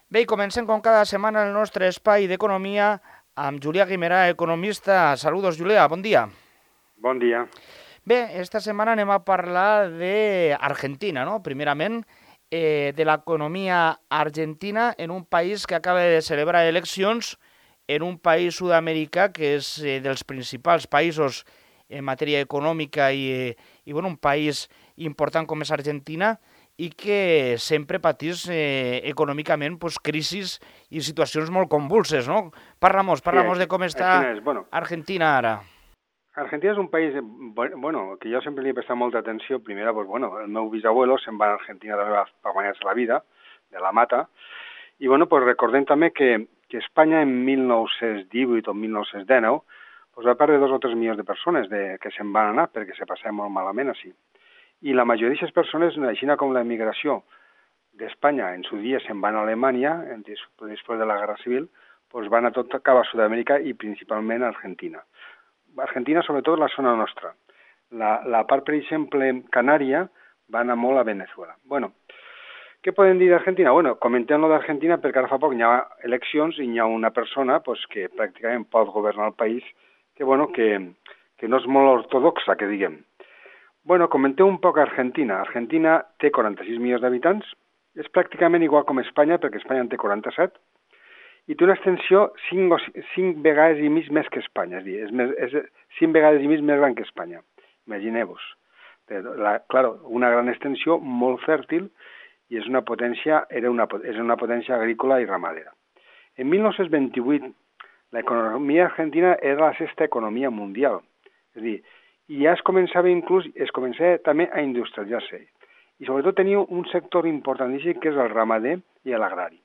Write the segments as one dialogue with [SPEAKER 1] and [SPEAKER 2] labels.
[SPEAKER 1] Bé, i comencem com cada setmana el nostre espai d'economia amb Julià Guimerà, economista. Saludos, Julià, bon dia.
[SPEAKER 2] Bon dia.
[SPEAKER 1] Bé, esta setmana anem a parlar d'Argentina, no? Primerament, de l'economia argentina en un país que acaba de celebrar eleccions, en un país sud-americà que és dels principals països en matèria econòmica i bueno, un país important com és Argentina, i que sempre patís econòmicament pues, crisis i situacions molt convulses, no? Parla-mos
[SPEAKER 2] Sí,
[SPEAKER 1] de com està
[SPEAKER 2] quina és? Bueno,
[SPEAKER 1] Argentina ara.
[SPEAKER 2] Argentina és un país, bueno, que jo sempre li he prestat molta atenció. Primera, pues, bueno, el meu bisabuelo se'n va a Argentina també per guanyar-se la vida, de la mata, i bueno, pues recordem també que Espanya en 1918 o 1919 pues, va perdre 2 o 3 milions de persones que se'n van anar perquè se passaven molt malament així. I la majoria d'aquestes persones, així com la immigració d'Espanya en su dia se'n van a Alemanya, després de la Guerra Civil, pues van a tot cap a Sud-amèrica i principalment a Argentina. Argentina, sobretot la zona nostra. La part, per exemple, Canària, va anar molt a Venezuela. Bueno, què podem dir d'Argentina? Bueno, comentem-lo d'Argentina perquè ara fa poc hi ha eleccions i hi ha una persona pues, que pràcticament pot governar el país que, bueno, que no és molt ortodoxa, que diguem. Bueno, comentem un poc Argentina. Argentina té 46 milions d'habitants, és pràcticament igual com Espanya, perquè Espanya en té 47, i té una extensió 5 vegades i mig més que Espanya, és a dir, és 5 vegades i mig més gran que Espanya. Imagineu-vos. Claro, una gran extensió, molt fèrtil, i és una potència, és una potència agrícola i ramadera. En 1928, l'economia argentina era la sexta economia mundial. És a dir, i ja es començava també a industrialitzar-se. I sobretot tenia un sector importantíssim que és el ramader i l'agrari.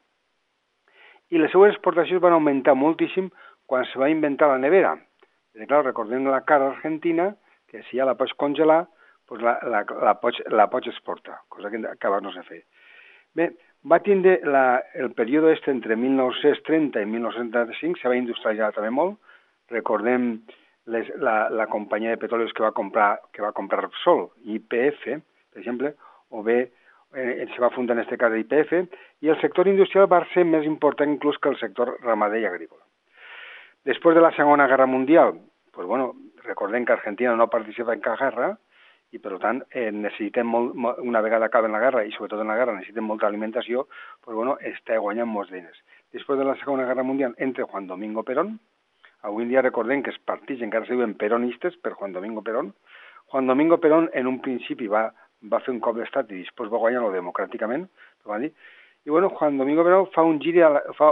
[SPEAKER 2] I les seues exportacions van augmentar moltíssim quan se va inventar la nevera. Perquè, clar, recordem la cara argentina, que si ja la pots congelar, doncs la pots exportar, cosa que abans no se feia. Bé, va tindre el període entre 1930 i 1935, se va industrialitzar també molt. Recordem la companyia de petròleos que va comprar Repsol, YPF, per exemple, o bé se va fundar en aquest cas YPF, i el sector industrial va ser més important inclús que el sector ramader i agrícola. Després de la Segona Guerra Mundial, pues bueno, recordem que Argentina no participa en cap guerra i per tant necessitem una vegada acaben la guerra i sobretot en la guerra necessitem molta alimentació, pues bueno, està guanyant molts diners. Després de la Segona Guerra Mundial entra Juan Domingo Perón. Avui en dia recordem que els partits encara se diuen peronistes per Juan Domingo Perón. Juan Domingo Perón en un principi va fer un cop d'estat i després va guanyar-lo democràticament, i bueno, Juan Domingo Perón fa un gir,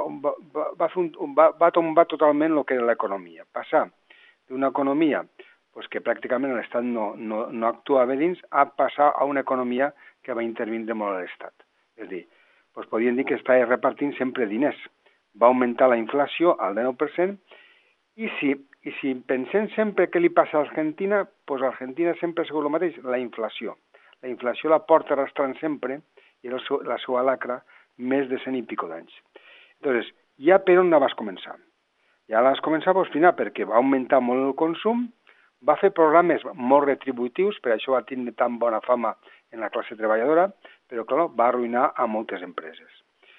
[SPEAKER 2] va tombar totalment el que era l'economia. Passar d'una economia pues, que pràcticament l'Estat no actuava dins a passar a una economia que va intervindre molt a l'Estat. És a dir, pues, podríem dir que estava repartint sempre diners. Va augmentar la inflació al 19%, i si pensem sempre què li passa a Argentina, doncs Argentina sempre ha sigut el mateix, la inflació. La inflació la porta arrastrant sempre, i era la seva lacra, més de 100 i pico d'anys. Entonces, ja per on la vas començar? Ja la vas començar doncs, final, perquè va augmentar molt el consum, va fer programes molt retributius, per això va tenir tan bona fama en la classe treballadora, però clar, va arruïnar a moltes empreses.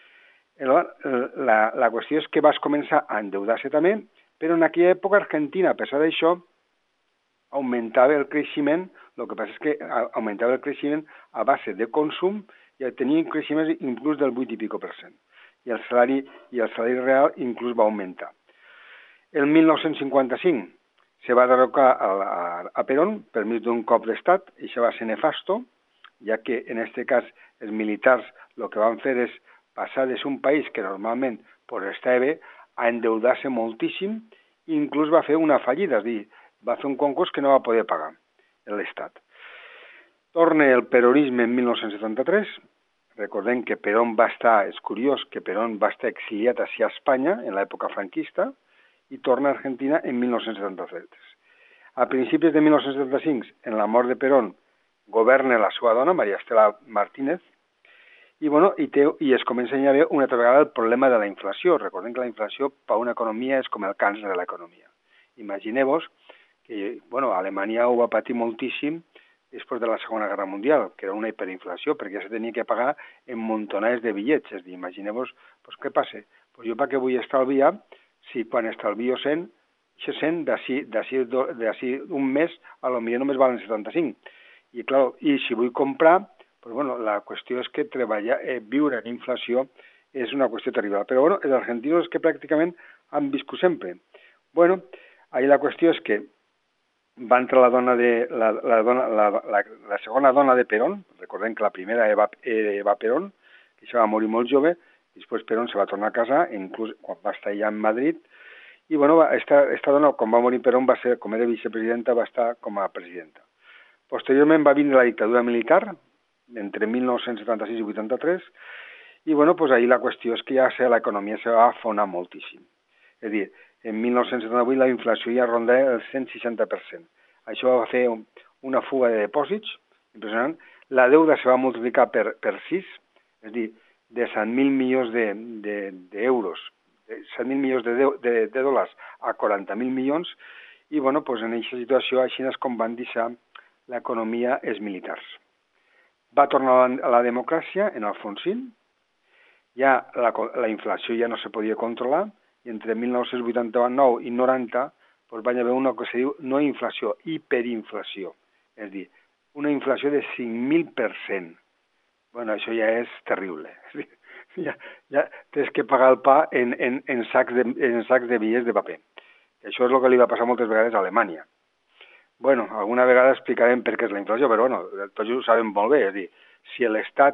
[SPEAKER 2] La qüestió és que vas començar a endeudar-se també, però en aquella època Argentina, a pesar d'això, augmentava el creixement, el que passa és que augmentava el creixement a base de consum i tenia creixements inclús del 8 i pico %. I el salari real inclús va augmentar. El 1955 se va derrocar a Perón per mig d'un cop d'estat, i això va ser nefasto, ja que en aquest cas els militars el que van fer és passar de ser un país que normalment estava bé a endeudar-se moltíssim, i inclús va fer una fallida, és a dir, va fer un concurs que no va poder pagar l'Estat. Torna el peronisme en 1973, recordem que Perón va estar, és curiós que Perón va estar exiliat a Espanya en l'època franquista, i torna a Argentina en 1973. A principis de 1975, en la mort de Perón, governa la seva dona, María Estela Martínez, i es comença a haver una altra vegada el problema de la inflació. Recordem que la inflació per una economia és com el càncer de l'economia. Imagineu-vos que Alemanya ho va patir moltíssim després de la Segona Guerra Mundial, que era una hiperinflació, perquè ja se tenia que pagar en montonades de bitllets. És a dir, imagineu-vos, doncs què passa? Doncs jo per què vull estalviar si quan estalvio 100, això 100 d'ací un mes a lo millor només valen 75. I clar, i si vull comprar, doncs bueno, la qüestió és que treballar, viure en inflació és una qüestió terrible. Però bueno, els argentinos és que pràcticament han viscut sempre. Bueno, ahí la qüestió és que va entrar la segona dona de Perón. Recordem que la primera Eva Perón, que se va morir molt jove, i després Perón se va tornar a casar, inclús quan va estar allà en Madrid, i bueno, esta dona, quan va morir Perón, va ser, com era vicepresidenta, va estar com a presidenta. Posteriorment va vindre la dictadura militar, entre 1976 i 83, i bueno, pues ahí la qüestió és que ja l'economia se va afonar moltíssim. És a dir, en 1978 la inflació ja rondava el 160%. Això va fer una fuga de depòsits impressionant. La deuda se va multiplicar per 6, és a dir, de 100.000 milions d'euros, 100.000 milions de dòlars a 40.000 milions, i bueno, pues en aquesta situació així és com van deixar l'economia els militars. Va tornar a la democràcia en Alfonsín, ja la inflació ja no se podia controlar, i entre 1989 i 90 doncs van haver una que se diu no inflació, hiperinflació. És a dir, una inflació de 5.000%. Bueno, això ja és terrible. Ja tens que pagar el pa en sacs de bitllets de paper. Això és el que li va passar moltes vegades a Alemanya. Bueno, alguna vegada explicarem per què és la inflació, però bueno, tots ho sabem molt bé. És a dir, si l'Estat,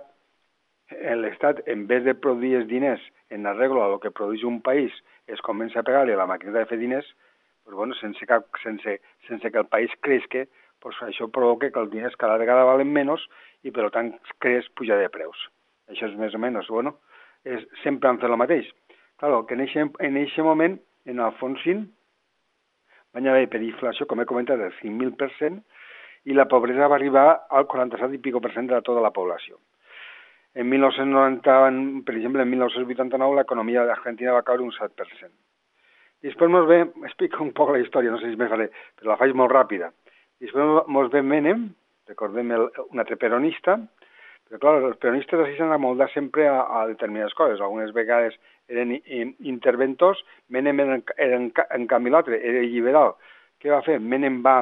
[SPEAKER 2] en vez de produir els diners en arreglo a lo que produeix un país, es comença a pegar-li a la màquina de fer diners, pues bueno, sense que el país creixi, pues això provoca que els diners cada vegada valen menys i per tant creix pujar de preus. Això és més o menys, bueno, sempre han fet el mateix. Claro, que en aquest moment, en Alfonsín, van haver hiperinflació, com he comentat, del 5.000%, i la pobresa va arribar al 47 i pico % de tota la població. En 1990, per exemple, en 1989, l'economia d'Argentina va caure un 7%. Després ens ve, explico un poc la història, no sé si me faré, però la faig molt ràpida. Després ens ve Menem, recordem un altre peronista, però clar, els peronistes així s'han amoldar sempre a determinades coses. Algunes vegades eren interventors, Menem era en canvi l'altre, era liberal. Què va fer? Menem va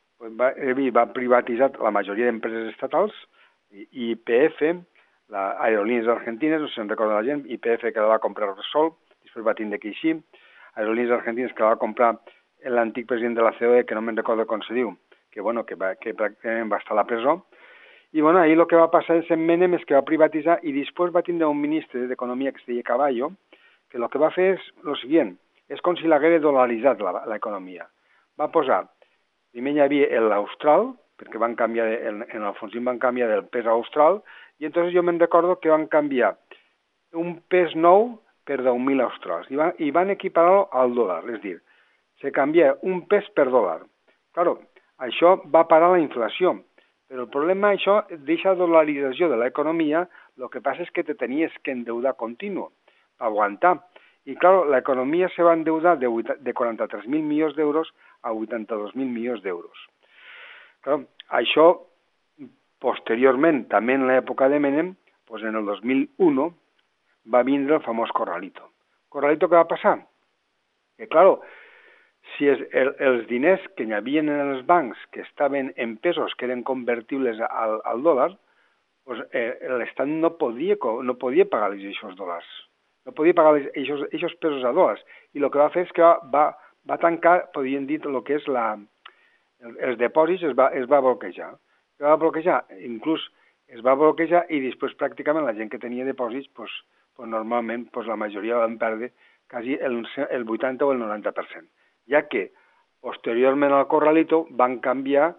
[SPEAKER 2] privatitzar la majoria d'empreses estatals, YPF, Aerolíneas Argentinas, no se'n recorda la gent, YPF que la va comprar Repsol, després va tindre que eixir, Aerolíneas Argentinas que la va comprar l'antic president de la COE, que no me'n recordo com se diu, que pràcticament va estar a la presó. I bueno, ahir el que va passar en Menem és que va privatitzar i després va tindre un ministre d'Economia que es deia Caballo, que el que va fer és el següent, és com si l'hagués dolaritzat l'economia. Va posar, primer hi havia l'austral, perquè van canviar, en Alfonsín van canviar del pes austral, i entonces jo me'n recordo que van canviar un pes nou per 10.000 australs, i van equiparar-lo al dòlar, és a dir, se canvia un pes per dòlar. Claro, això va parar la inflació, però el problema això deixa dolarització de l'economia, el que passa és que te tenies que endeudar continu, per aguantar. I clar, l'economia se va endeudar de 43.000 milions d'euros a 82.000 milions d'euros. Clar, això, posteriorment, també en l'època de Menem, doncs en el 2001, va vindre el famós Corralito. Corralito què va passar? Que, clar, si els diners que hi havia en els bancs que estaven en pesos, que eren convertibles al dòlar, doncs l'Estat no podia pagar-los aquests dòlars. No podia pagar aquests pesos a dòlars. I el que va fer és que va tancar, podríem dir, el que és els depòsits, es va bloquejar. Es va bloquejar, inclús es va bloquejar i després pràcticament la gent que tenia depòsits, normalment la majoria van perdre quasi el 80 o el 90%. Ja que posteriorment al Corralito van canviar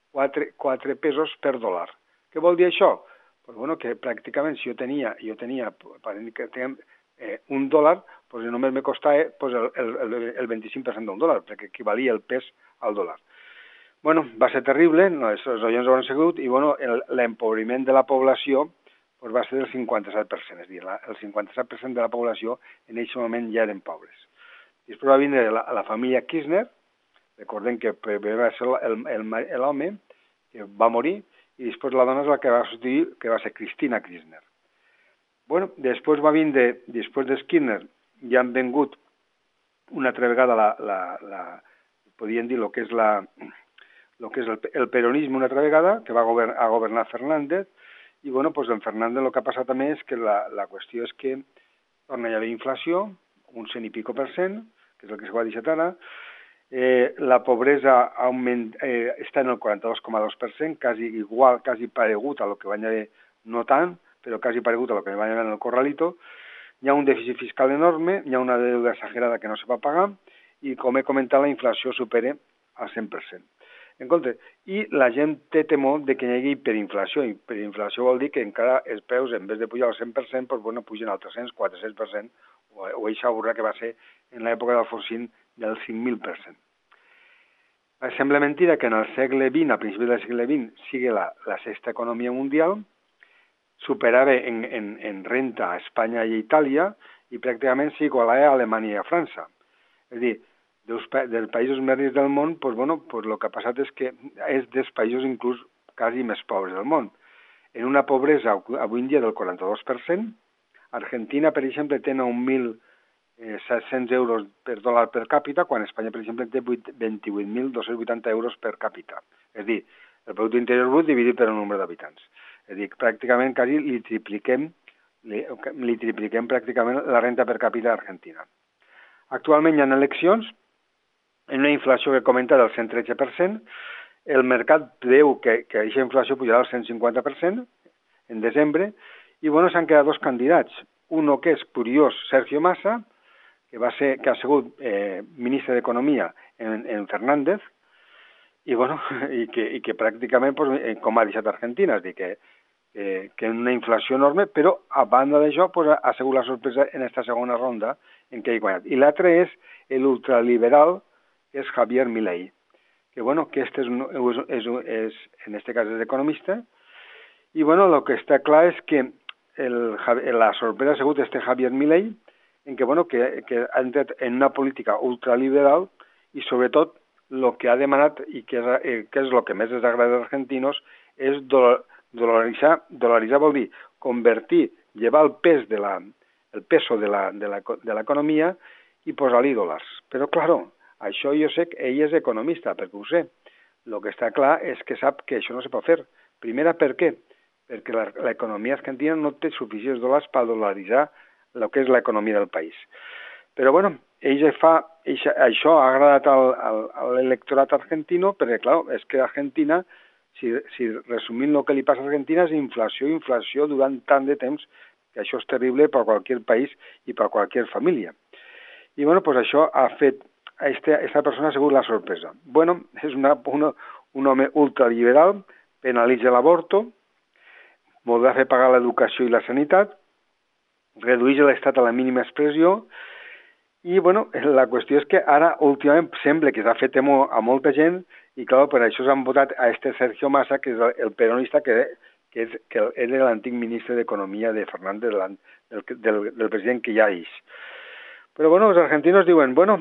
[SPEAKER 2] 4 pesos per dòlar. Què vol dir això? Pues bueno, que pràcticament si jo tenia un dòlar, pues només me costava el 25% d'un dòlar, perquè equivalia el pes al dòlar. Bueno, va ser terrible, els oients ho han sigut, i bueno, l'empobriment de la població pues va ser del 57%, és a dir, el 57% de la població en aquest moment ja eren pobres. Després va vindre la família Kirchner, recordem que va ser l'home que va morir, i després la dona és la que va substituir, que va ser Cristina Kirchner. Bueno, després va vindre, després de Kirchner, ja han vengut una altra vegada podríem dir el que és el peronisme una altra vegada, que va a governar Fernández, i bueno, pues en Fernández el que ha passat també és que la qüestió és que torna a haver inflació, un 100 i pico %, que és el que s'ho ha deixat ara, la pobresa està en el 42,2%, quasi igual, quasi paregut a lo que van haver, no tant, però quasi paregut a lo que van haver en el Corralito. Hi ha un dèficit fiscal enorme, hi ha una deuda exagerada que no se va pagar, i com he comentat, la inflació supera el 100%. En compte, i la gent té temor de que hi hagi hiperinflació. Hiperinflació vol dir que encara els preus, en vez de pujar al 100%, doncs, bueno, pugen al 300, 400%, o eixa burra que va ser en l'època d'Alfonsín del 5.000%. Sembla mentira que en el segle XX, a principis del segle XX, sigui la sexta economia mundial, superava en renta a Espanya i a Itàlia i pràcticament s'igualava a Alemanya i a França. És a dir, dels països més rics del món, pues, bueno, pues, el que ha passat és que és dels països inclús quasi més pobres del món. En una pobresa avui en dia del 42%, Argentina, per exemple, té 9.700 euros per dòlar per càpita, quan Espanya, per exemple, té 28.280 euros per càpita. És a dir, el producte interior brut dividit per el nombre d'habitants. És a dir, pràcticament quasi li tripliquem pràcticament la renta per càpita d'Argentina. Actualment hi ha eleccions, en una inflació que comenta del 113%, el mercat preveu que aquesta inflació pujarà al 150% en desembre, i bueno, s'han quedat dos candidats. Uno que és curiós, Sergio Massa, que ha sigut ministre d'Economia en Fernández, i bueno, i que pràcticament, pues, com ha deixat Argentina, és a dir, que una inflació enorme, però a banda d'això pues, ha sigut la sorpresa en aquesta segona ronda en què ha guanyat. I l'altre és l'ultraliberal, que és Javier Milei, que bueno, que este en este cas és economista, i bueno, el que està clar és que la sorpresa ha sigut Javier Milei, en que, bueno, que ha entrat en una política ultraliberal i sobretot el que ha demanat i que és el que més els agrada als argentinos és dolaritzar vol dir convertir, llevar el peso de l'economia i posar-li dòlars. Però, claro, això jo sé que ell és economista, perquè ho sé. El que està clar és que sap que això no se pot fer. Primera, per què? Perquè l'economia argentina no té suficients dòlars per dolaritzar el que és l'economia del país. Però, bueno, això ha agradat a l'electorat argentino, perquè, clar, és que Argentina, si resumint el que li passa a Argentina, és inflació durant tant de temps, que això és terrible per a qualsevol país i per a qualsevol família. I, bueno, pues això ha fet, aquesta persona ha sigut la sorpresa. Bueno, és un home ultraliberal, penalitza l'avorto, voldrà fer pagar l'educació i la sanitat, redueix l'estat a la mínima expressió, i, bueno, la qüestió és que ara, últimament, sembla que s'ha fet temor a molta gent, i, clar, per això s'han votat a Sergio Massa, que és el peronista, que era l'antic ministre d'Economia de Fernández, del president que ja és. Però, bueno, els argentinos diuen, bueno,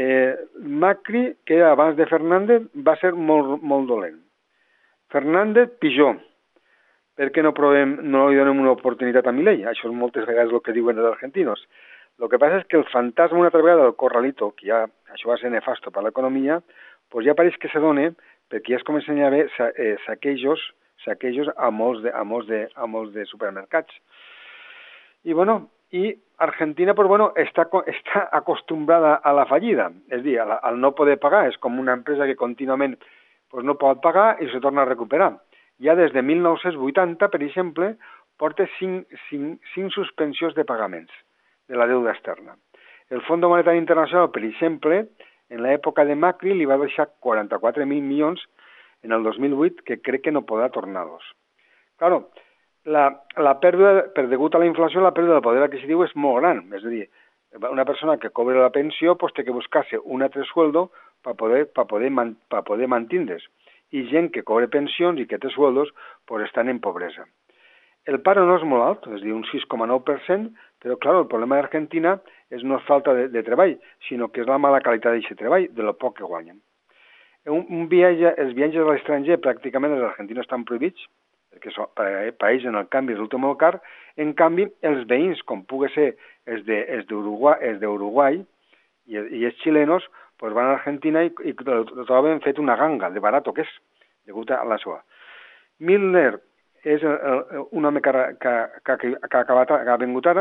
[SPEAKER 2] Macri, que era abans de Fernández, va ser molt, molt dolent. Fernández, pitjor. Per què no li donem una oportunitat a Milei? Això és moltes vegades el que diuen els argentinos. El que passa és que el fantasma una altra vegada del Corralito, que ja això va ser nefasto per l'economia, doncs ja pareix que se dona perquè ja es comencen a haver saquejos a molts de supermercats. I, bueno, i Argentina, pues, bueno, està acostumbrada a la fallida, és a dir, al no poder pagar. És com una empresa que contínuament pues, no pot pagar i se torna a recuperar. Ja des de 1980, per exemple, porta 5 suspensions de pagaments de la deuda externa. El Fons Monetari Internacional, per exemple, en l'època de Macri li va deixar 44.000 milions en el 2008 que crec que no podrà tornar-los. Claro, la pèrdua, per degut a la inflació, la pèrdua del poder adquisitiu és molt gran. És a dir, una persona que cobra la pensió pues, té que buscar-se un altre sueldo per poder mantindre's. I gent que cobra pensions i que té sueldos pues, estan en pobresa. El paro no és molt alt, és a dir, un 6,9%, però, clar, el problema d'Argentina no és falta de treball, sinó que és la mala qualitat d'aquest treball, de lo poc que guanyen. els viatges a l'estranger pràcticament els argentins estan prohibits, perquè per ells en el canvi resulta molt car. En canvi, els veïns, com pugui ser els d'Uruguai i els xilenos, pues van a Argentina i lo troben fet una ganga de barato que és, degut a la seva. Milner és un home que ha vingut ara,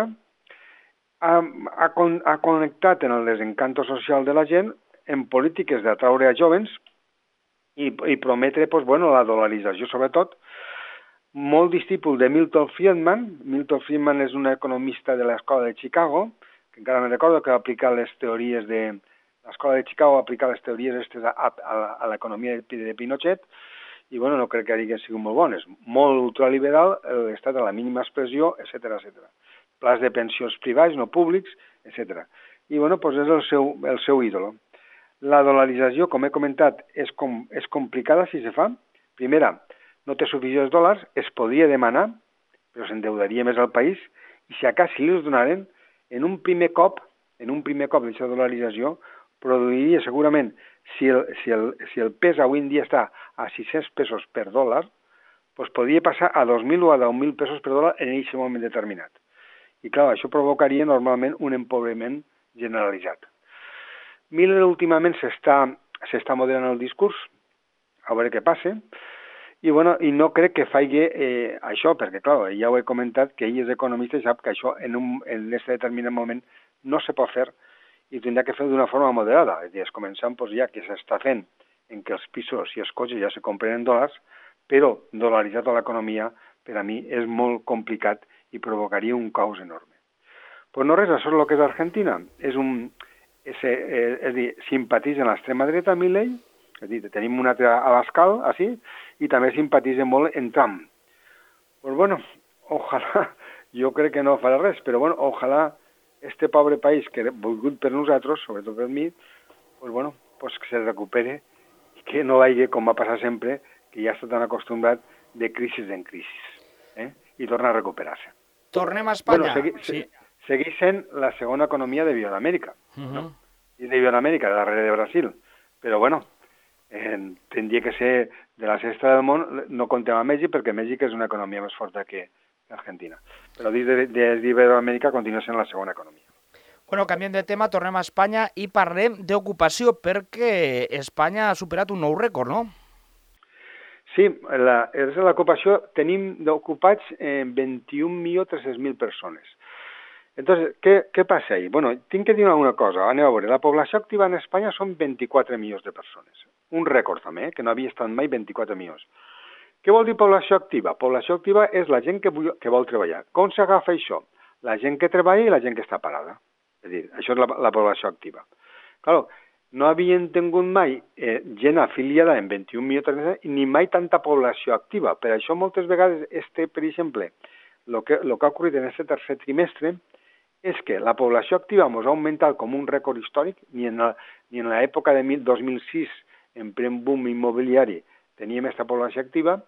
[SPEAKER 2] ha connectat en el desencanto social de la gent en polítiques d'atraure a jovens i prometre la dolarització sobretot, molt discípul de Milton Friedman. Milton Friedman és un economista de l'escola de Chicago, que encara me recordo que va aplicar les teories de l'escola de Chicago, va aplicar les teories a l'economia de Pinochet, i no crec que hagin sigut molt bones. Molt ultraliberal, l'estat a la mínima expressió, etc. Plans de pensions privats, no públics, etc. I és el seu ídolo. La dolarització, com he comentat, és complicada si se fa. Primera, no té suficients dòlars, es podria demanar, però s'endeudaria més al país, i si li els donaren, en un primer cop d'aquesta dolarització, produiria segurament, si el pes avui en dia està a 600 pesos per dòlar, doncs podria passar a 2.000 o a 10.000 pesos per dòlar en aquest moment determinat. I clar, això provocaria normalment un empobriment generalitzat. Miller últimament s'està moderant el discurs, a veure què passa, i no crec que faci això, perquè clar, ja ho he comentat, que ell és economista i sap que això en aquest determinat moment no se pot fer i tindrà que fer d'una forma moderada. És a dir, començant ja que s'està fent en què els pisos i els cotxes ja se compren en dòlars, però dolaritzar tota l'economia per a mi és molt complicat i provocaria un caos enorme. Però no res, això és el que és Argentina. És a dir, simpatitza en l'extrema dreta Milei, és a dir, tenim un altre Abascal, així, i també simpatitza molt en Trump. Doncs ojalà, jo crec que no farà res, però ojalà este pobre país que he volgut per nosaltres, sobretot per mi, pues que se recupere i que no vagi com va passar sempre, que ja està tan acostumbrat de crisi en crisi, i torna a recuperar-se.
[SPEAKER 1] Tornem a Espanya.
[SPEAKER 2] Segueix sent la segona economia de Iberoamèrica, no? I de Iberoamèrica, darrere de Brasil. Però tindria que ser de la sexta del món, no comptem amb Mèxic, perquè Mèxic és una economia més forta que Argentina. Però dins d'Iberoamèrica continua sent la segona economia.
[SPEAKER 1] Canviem de tema, tornem a Espanya i parlem d'ocupació, perquè Espanya ha superat un nou rècord, no?
[SPEAKER 2] Sí, l'ocupació tenim d'ocupats 21.300.000 persones. Entonces, ¿qué pasa ahí? Tinc que dir una cosa. Anem a veure, la població activa en Espanya són 24 milions de persones. Un rècord també, que no havia estat mai 24 milions. Què vol dir població activa? Població activa és la gent que vol treballar. Com s'agafa això? La gent que treballa i la gent que està parada. És a dir, això és la població activa. Clar, no havien tingut mai gent afiliada en 21 milions ni mai tanta població activa. Per això moltes vegades, per exemple, el que ha ocorrit en aquest tercer trimestre és que la població activa ens ha augmentat com un rècord històric, ni en l'època de 2006, en plen boom immobiliari, teníem aquesta població activa,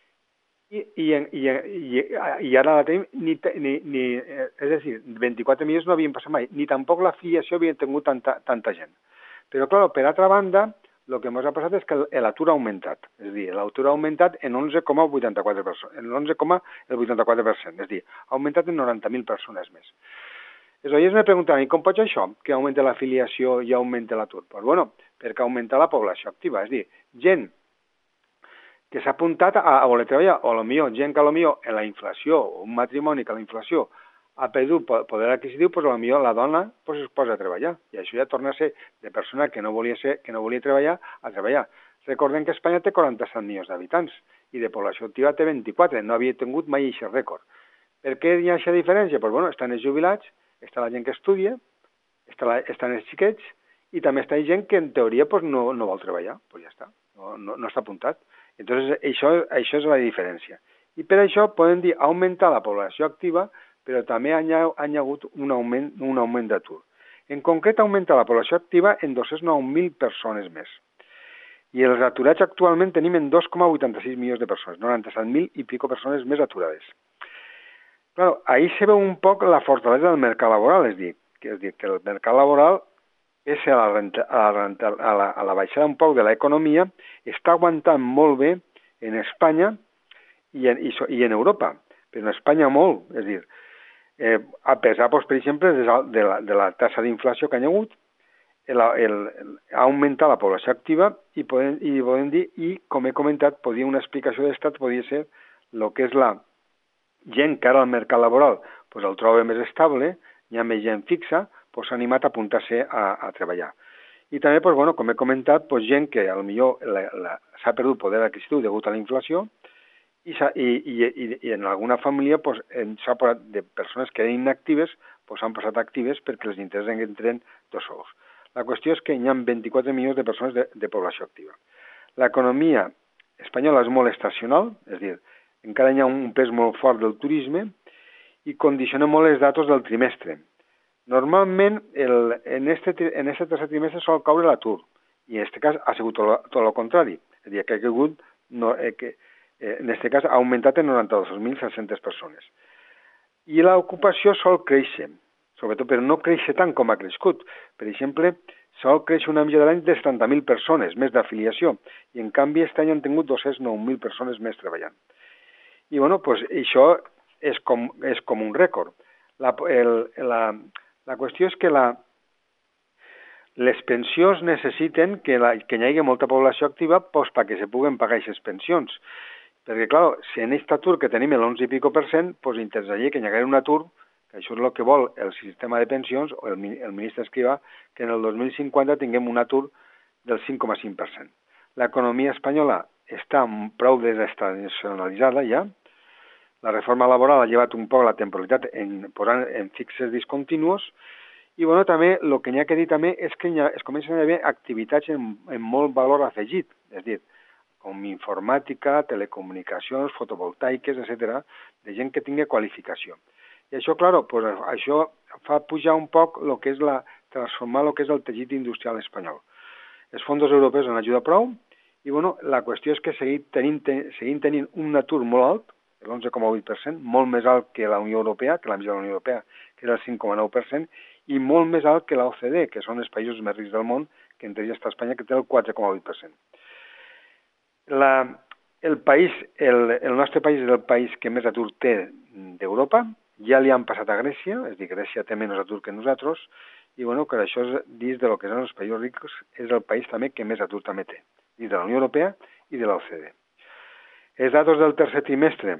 [SPEAKER 2] i ara la tenim, és a dir, 24 milions no havien passat mai, ni tampoc l'afiliació havia tingut tanta gent. Però, clar, per altra banda, el que ens ha passat és que l'atur ha augmentat. És a dir, l'atur ha augmentat en 11,84%. És a dir, ha augmentat en 90.000 persones més. Aleshores me preguntaven, com pot ser això, que augmenta l'afiliació i augmenta l'atur? Doncs, perquè augmenta la població activa. És a dir, gent que s'ha apuntat a voler treballar, o potser gent que potser en la inflació, o un matrimoni que la inflació ha perdut poder adquisitiu, doncs potser la dona es posa a treballar. I això ja torna a ser de persona que no volia treballar a treballar. Recordem que Espanya té 47 milions d'habitants i de població activa té 24, no havia tingut mai aquest rècord. Per què hi ha aquesta diferència? Doncs estan els jubilats, està la gent que estudia, estan els xiquets, i també està gent que en teoria no vol treballar, doncs ja està, no està apuntat. Entonces, això és la diferència. I per això podem dir augmentar la població activa, però també hi ha hagut un augment d'atur. En concret, augmenta la població activa en 209.000 persones més. I els aturats actualment tenim en 2,86 milions de persones, 97.000 i pico persones més aturades. Claro, ahí se veu un poc la fortalesa del mercat laboral, és dir, que el mercat laboral és a la baixada un poc de l'economia, està aguantant molt bé en Espanya i en Europa, però en Espanya molt, és a dir, a pesar, doncs, per exemple, de la tassa d'inflació que hi ha hagut, ha augmentat la població activa i podem dir, i com he comentat, una explicació d'estat podria ser el que és la gent que ara al mercat laboral doncs el troba més estable, hi ha més gent fixa, doncs s'ha animat a apuntar-se a treballar. I també, doncs, bueno, com he comentat, doncs, gent que potser s'ha perdut poder adquisitiu degut a la inflació i en alguna família doncs, s'ha posat de persones que eren inactives doncs s'han passat actives perquè els interessos entren dos sous. La qüestió és que hi ha 24 milions de persones de població activa. L'economia espanyola és molt estacional, és a dir, encara hi ha un pes molt fort del turisme i condiciona molt els datos del trimestre. Normalment, en este tercer trimestre sol caure l'atur, i en aquest cas ha sigut tot el contrari, és a dir, que ha caigut, en aquest cas ha augmentat en 92.700 persones. I l'ocupació sol créixer, sobretot, però no créixer tant com ha crescut. Per exemple, sol créixer una mitja de l'any de 70.000 persones, més d'afiliació, i en canvi aquest any han tingut 209.000 persones més treballant. I bueno, doncs això és com un rècord. La qüestió és que les pensions necessiten que hi hagi molta població activa doncs, perquè se puguen pagar aquestes pensions. Perquè, clar, si en aquest atur que tenim l'11 i pico %, doncs interessaria que hi hagués un atur, que això és el que vol el sistema de pensions, o el ministre Escrivá, que en el 2050 tinguem un atur del 5,5%. L'economia espanyola està prou desestacionalitzada ja. La reforma laboral ha llevat un poc la temporalitat posant en fixes discontinus i bueno, també el que n'hi ha que dir també és que es comencen a haver activitats en molt valor afegit, és a dir, com informàtica, telecomunicacions, fotovoltaiques, etc., de gent que tingui qualificació. I això, clar, pues, això fa pujar un poc transformar el que és el teixit industrial espanyol. Els fons europeus han ajudat prou i bueno, la qüestió és que seguim tenint un atur molt alt, l'11,8%, molt més alt que la Unió Europea, que la mitjana de la Unió Europea, que era el 5,9%, i molt més alt que l'OCDE, que són els països més rics del món, que entre ells està Espanya, que té el 4,8%. El nostre país és el país que més atur té d'Europa, ja li han passat a Grècia, és a dir, Grècia té menys atur que nosaltres, i bueno, que això és dins de lo que són els països rics, és el país també que més atur també té, dins de la Unió Europea i de l'OCDE. Els datos del tercer trimestre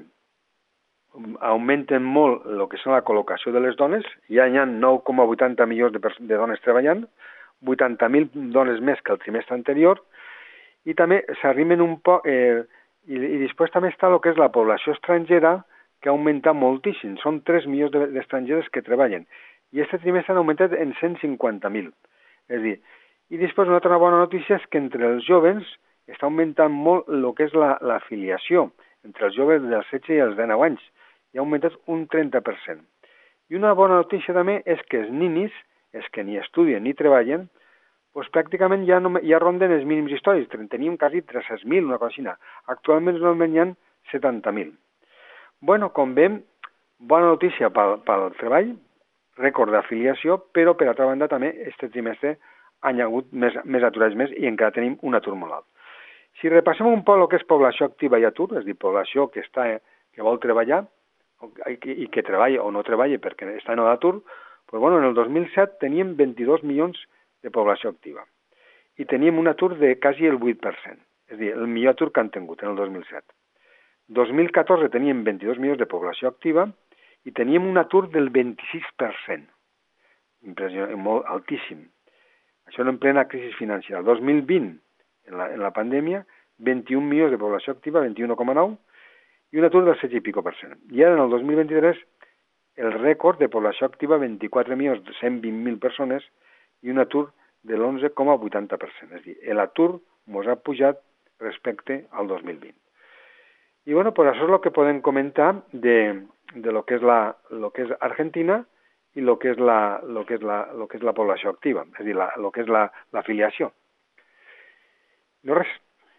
[SPEAKER 2] augmenten molt el que són la col·locació de les dones, ja hi ha 9,80 milions de dones treballant, 80.000 dones més que el trimestre anterior, i també s'arrimen un poc, i després també està el que és la població estrangera, que ha augmentat moltíssim, són 3 milions d'estrangeres que treballen, i aquest trimestre han augmentat en 150.000. És a dir, i després una altra bona notícia és que entre els joves està augmentant molt el que és l'afiliació entre els joves dels 16 i els 19 anys, i ha augmentat un 30%. I una bona notícia també és que els ninis, els que ni estudien ni treballen, doncs pràcticament ja ronden els mínims històrics, teníem quasi 300.000, una cosa així. Actualment només hi ha 70.000. Bueno, com veiem, bona notícia pel treball, rècord d'afiliació, però per altra banda també aquest trimestre han hagut més aturats més i encara tenim un atur molt alt. Si repassem un poc el que és població activa i atur, és a dir, població que vol treballar i que treballa o no treballa perquè està en l'atur, doncs, bueno, en el 2007 teníem 22 milions de població activa i teníem un atur de quasi el 8%, és a dir, el millor atur que han tingut en el 2007. 2014 teníem 22 milions de població activa i teníem un atur del 26%, impressionant, molt altíssim. Això en plena crisi financera. 2020, en la pandèmia, 21 milions de població activa, 21,9, i un atur del 16,5%. I ara, en el 2023, el rècord de població activa, 24.120.000 persones, i un atur de l'11,80%. És a dir, l'atur ens ha pujat respecte al 2020. I bueno, pues això és el que podem comentar de lo que és Argentina i lo que és la població activa, és a dir, lo que és l'afiliació. No res.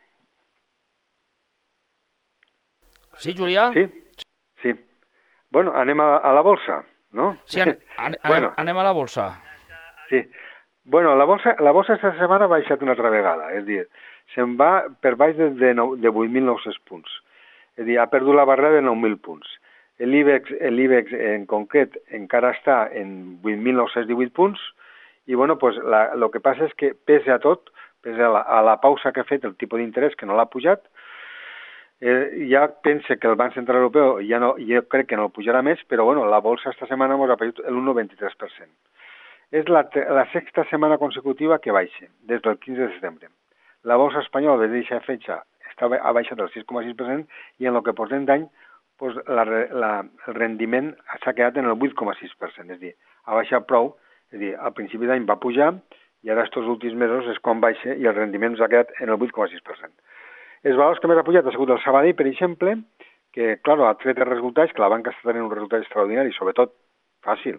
[SPEAKER 1] Sí, Julià?
[SPEAKER 2] Sí. Bueno, anem a la bolsa, no?
[SPEAKER 1] Sí, anem a la bolsa.
[SPEAKER 2] Sí. Bueno, la bolsa esta setmana ha baixat una altra vegada, és a dir, se'n va per baix de 8.900 punts. És a dir, ha perdut la barrera de 9.000 punts. L'IBEX en concret encara està en 8.918 punts i bueno, pues el que passa és que pese a tot, pese a la pausa que ha fet el tipus d'interès que no l'ha pujat, ja pensa que el Banc Central Europeu jo crec que no el pujarà més, però bueno, la bolsa esta setmana ens ha perdut l'1,23%. És la sexta setmana consecutiva que baixa, des del 15 de setembre. La bolsa espanyola, des d'aquesta fetge, ha baixat el 6,6% i en el que portem d'any pues, el rendiment s'ha quedat en el 8,6%, és a dir, ha baixat prou, és a dir, al principi d'any va pujar i ara aquests últims mesos és quan baixa i el rendiment s'ha quedat en el 8,6%. Els valors que més ha pujat ha sigut el Sabadell, per exemple, que, clar, ha tret els resultats, que la banca està tenint un resultat extraordinari, sobretot fàcil.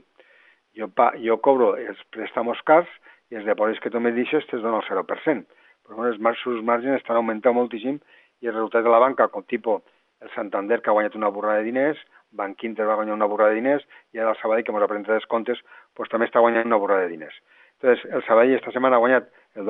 [SPEAKER 2] Jo cobro els préstamos cars i els dipòsits que tu me deixes te'ls dono el 0%. Però bueno, els marges estan augmentant moltíssim i els resultats de la banca, com tipus el Santander, que ha guanyat una borrada de diners, Banc Inter va guanyar una borrada de diners, i ara el Sabadell, que ens ha pres els comptes, pues, també està guanyant una borrada de diners. Entonces, el Sabadell esta setmana ha guanyat el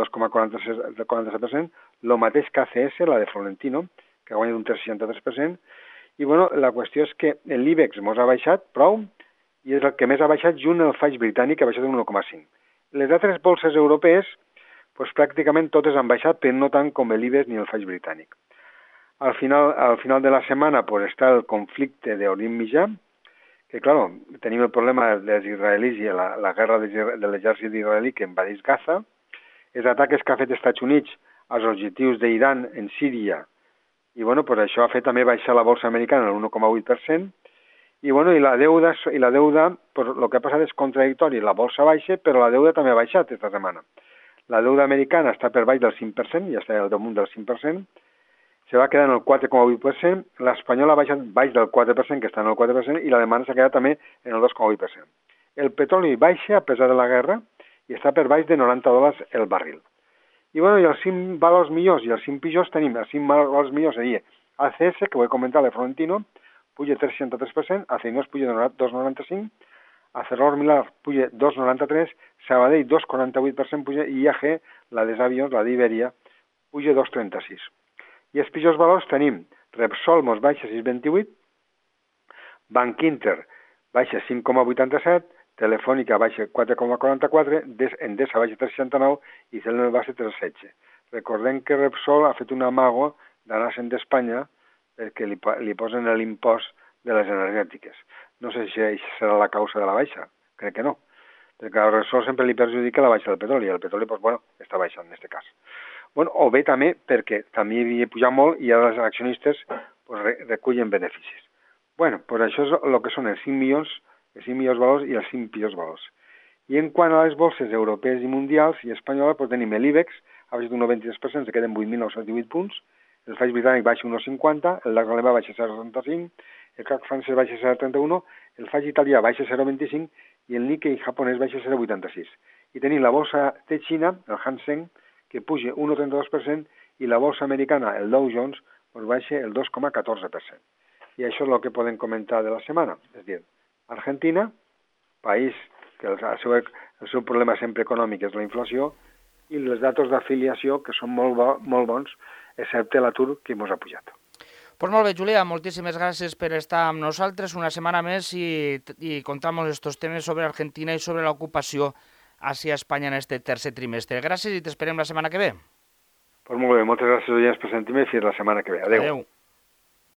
[SPEAKER 2] 2,47%, el mateix que ACS, la de Florentino, que ha guanyat un 3,63%, i bueno, la qüestió és que l'IBEX mos ha baixat prou, i és el que més ha baixat junt el FTSE britànic, que ha baixat un 1,5. Les altres bolses europees, pues, pràcticament totes han baixat, però no tant com l'IBEX ni el FTSE britànic. Al final de la setmana pues, està el conflicte d'Orient Mitjà, que, clar, tenim el problema dels israelis i la guerra de l'exèrcit israelí que invadeix Gaza, els atacs que ha fet els Estats Units als objectius d'Iran en Síria, i bueno, pues, això ha fet també baixar la bolsa americana el 1,8%, i bueno, i la deuda pues, el que ha passat és contradictori, la bolsa baixa, però la deuda també ha baixat aquesta setmana. La deuda americana està per baix del 5%, ja està al damunt del 5%, se va quedar en el 4,8%, l'espanyola ha baixat baix del 4%, que està en el 4%, i l'alemanya s'ha quedat també en el 2,8%. El petroli baixa a pesar de la guerra i està per baix de $90 el barril. I bueno, i els 5 valors millors i els 5 pitjors tenim, els 5 valors millors seria ACS, que ho he comentat, el Florentino, puja 3,63%, Acerinox puja 2,95%, ArcelorMittal puja 2,93%, Sabadell 2,48% puja, i IAG, la d'Avions, la d'Iberia, puja 2,36%. I els pitjors valors tenim Repsol mos baixa 6,28, Banc Inter baixa 5,87, Telefònica baixa 4,44, Endesa baixa 3,69 i Celnex baixa 3,16. Recordem que Repsol ha fet un amago d'anar-se'n d'Espanya perquè li posen l'impost de les energètiques. No sé si això serà la causa de la baixa, crec que no, perquè a Repsol sempre li perjudica la baixa del petroli, i el petroli, pues, bueno, està baixant en aquest cas. Bueno, o bé també perquè també havia pujat molt i ara els accionistes pues, recullen beneficis. Bueno, pues això és el que són els 5 millors valors i els 5 pitjors valors. I en quant a les bolses europees i mundials i espanyoles, pues tenim l'IBEX, ha baixat un 93%, se queden 8.918 punts, el FTSE britànic baixa 1,50, el DAX alemà baixa 0,65, el CAC francès baixa 0,31, el FTSE italià baixa 0,25 i el Nikkei japonès baixa 0,86. I tenim la bolsa de Xina, el Hang Seng, que puja 1,32%, i la bolsa americana, el Dow Jones, pues baixa el 2,14%. I això és el que podem comentar de la setmana. És a dir, Argentina, país que el seu problema sempre econòmic és la inflació, i els datos d'afiliació, que són molt bons, excepte l'atur que ens ha pujat.
[SPEAKER 1] Pues molt bé, Julià, moltíssimes gràcies per estar amb nosaltres una setmana més i contar-nos estos temes sobre Argentina i sobre l'ocupació hacia Espanya en este tercer trimestre. Gràcies i t'esperem la setmana que ve.
[SPEAKER 2] Pues molt bé, moltes gràcies per sentir-me i fins la setmana que ve. Adéu.